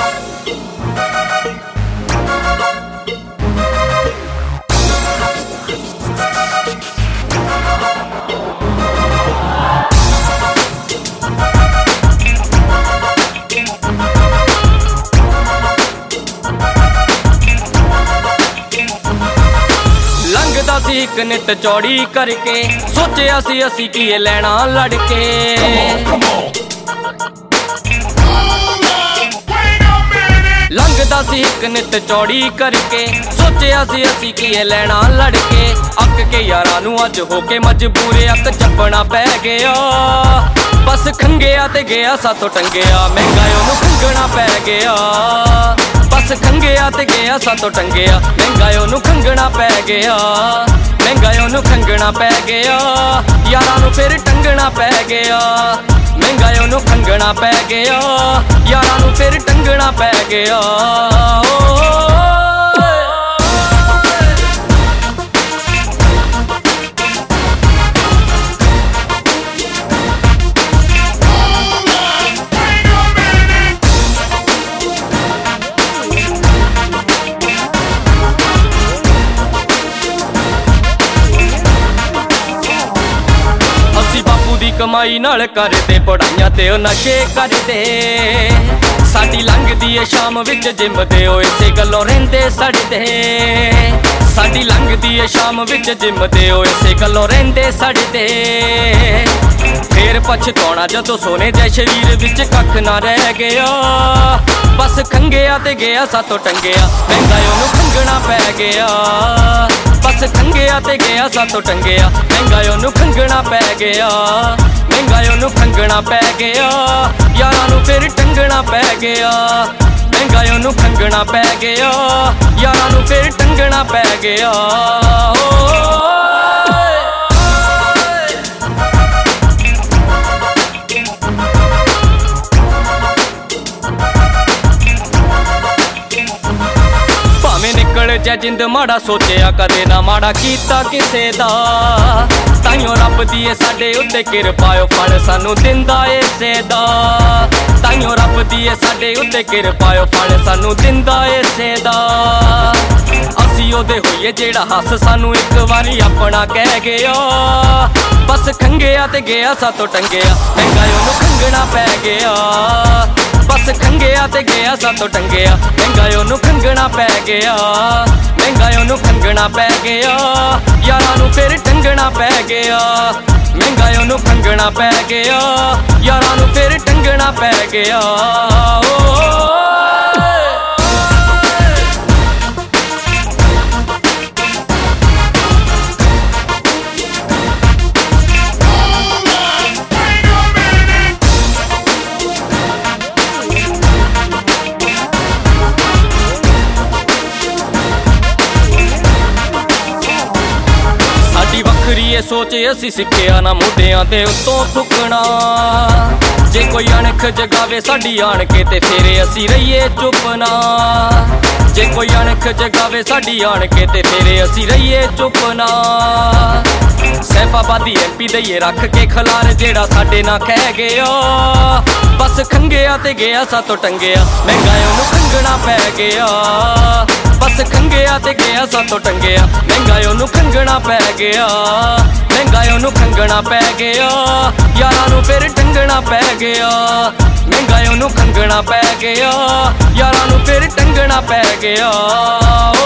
लंघदा सी इक नित चौड़ी करके, सोचिया सी असी की लैना लड़के। लंघदा सी इक नित चौड़ी करके, सोचिया सी असी की लैना लड़के। अक के यारां नूं अज होके मजबूर अक चपना पै गया। बस खंगेया ते गया साथों टंगेया, महंगा ओनू खंगना पै गया। बस खंगेया ते गया साथों टंगेया, महंगा ओनू खंगना पै गया। महंगा ओनू खंगना पै गया, यारां नूं फिर टंगना पै गया। महंगा ओनू खंगना पै गया, यारां नूं फिर टंगना पै गया। कमाई नाल करदे पढ़ाइयां ते नशे करदे। साडी लंघदी ए शाम विच जिम दे ओ इसे गल्लों रहिंदे सड़दे। साडी लंघदी ए शाम विच जिम दे ओ इसे गल्लों रहिंदे सड़दे। फिर पछताउणा जदों सोने दे शरीर विच कख ना रह गया। बस खंगेया ते गया साथों टंगेया, महंगा ओनू खंगना पै गया। बस खंगेया ते गया साथों टंगेया, महंगा ओनू खंगना पै गया। महंगा ओनू खंगना पै गया, यारां नूं फिर टंगना पै गया। महंगा ओनू खंगना पै गया, यारां नूं फिर टंगना पै गया। निकल जा जिंद माड़ा सोचिया कदे ना माड़ा कीता किसे दा। ताइयों रब दी ए साडे उत्ते किरपा ओ फल सानू दिंदा इसे दा। ताइयों रब दी ए साडे उत्ते किरपा ओ फल सानू दिंदा इसे दा। असी ओदे होइए जेड़ा हस सानू एक वारी अपना कह गया। बस खंगेया ते गया साथों टंगेया, महंगा ओनू खंगना पै गया। बस खंगेया ते गया साथों टंगेया, महंगा ओनू खंगना पै गया। महंगा ओनू खंगना पै गया, यारां नूं फिर टंगना पै गया। महंगा ओनू खंगना पै गया, यारां नूं फिर टंगना पै गया। ये सोच असी सिक्खिया ना मोढियां ते उत्तों थुकना। जे कोई अणख जगावे साडी आण के ते फिर असी रहिए चुप ना। जे कोई अणख जगावे साडी आण के ते फिर असी रहिए चुप ना। सैफाबादी MP दईए रख के खलार जेड़ा साडे ना कह गया। बस खंगेया ते गया साथों टंगेया, महंगा ओनू खंगना पै गया। बस खंगेया ते गया साथों टंगेया, महंगा ओनू खंगना पै गया। महंगा ओनू खंगना पै गया, यारां नूं फिर टंगना पै गया। महंगा ओनू खंगना पै गया, यारां नूं फिर टंगना पै गया।